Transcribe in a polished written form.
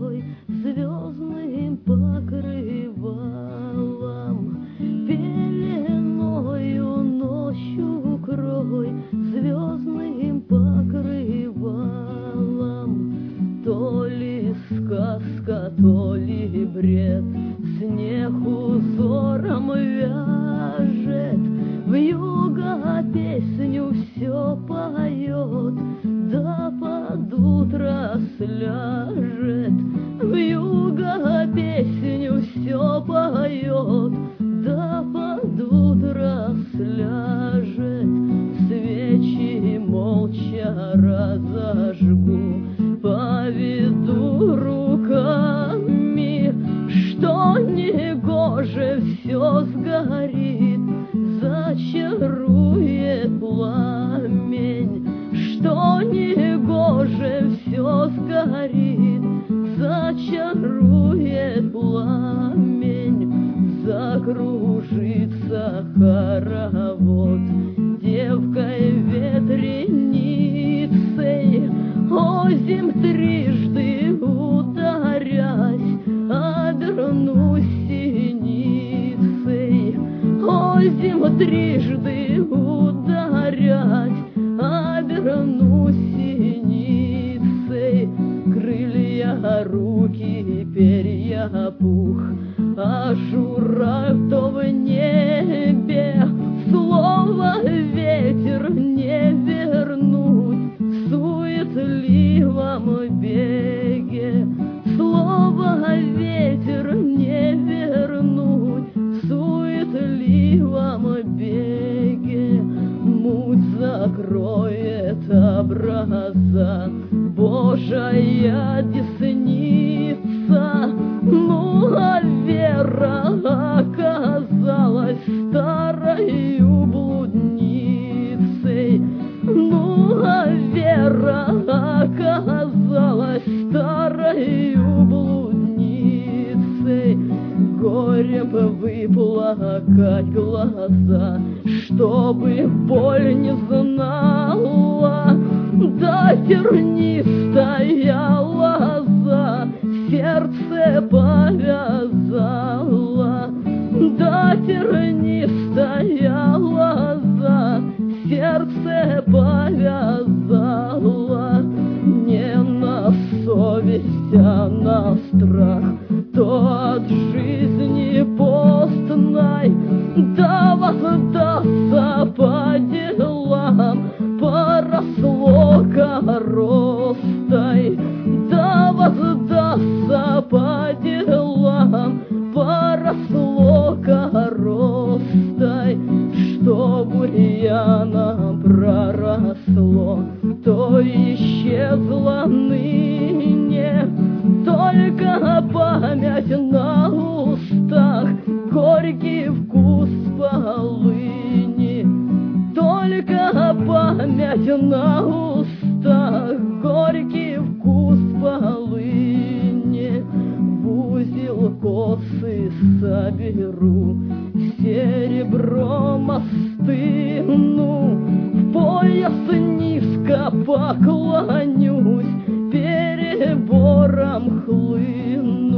укрой звездным покрывалом, пеленою ночью укрой звездным покрывалом. То ли сказка, то ли бред, снег узором вяжет, вьюга песню все поет, да под утро сляжет. Вьюга песню все поет, да под утро сляжет. Свечи молча разожгу, поведу руками, что негоже все сгорит, зачарует пламень. Что негоже все сгорит, зачарует пламень. Закружится хоровод девкой ветреницей, озим трижды ударясь, обернусь синицей. Озим трижды ударясь, обернусь синицей. Крылья, руки, перья, пух, а журавль-то в небе. Слово ветер не вернуть в суетливом беге. Слово ветер не вернуть в суетливом беге. Муть закроет образа Божия десница, ну а вера оказалась старою блудницей. Ну а вера оказалась старою блудницей. Горем выплакать глаза, чтобы боль не знала, да тернистая лоза сердце повязала. Да тернистая лоза сердце повязала. Не на совесть, а на страх, то от жизни постной, да воздастся по делам, поросло коростой. Да воздастся по делам, поросло коростой. Что бурьяном проросло, то исчезло ныне, только память на устах, горький вкус полыни. Только память на устах, горький вкус полыни. В узел косы соберу, серебром остыну, в пояс низко поклонюсь, перебором хлыну.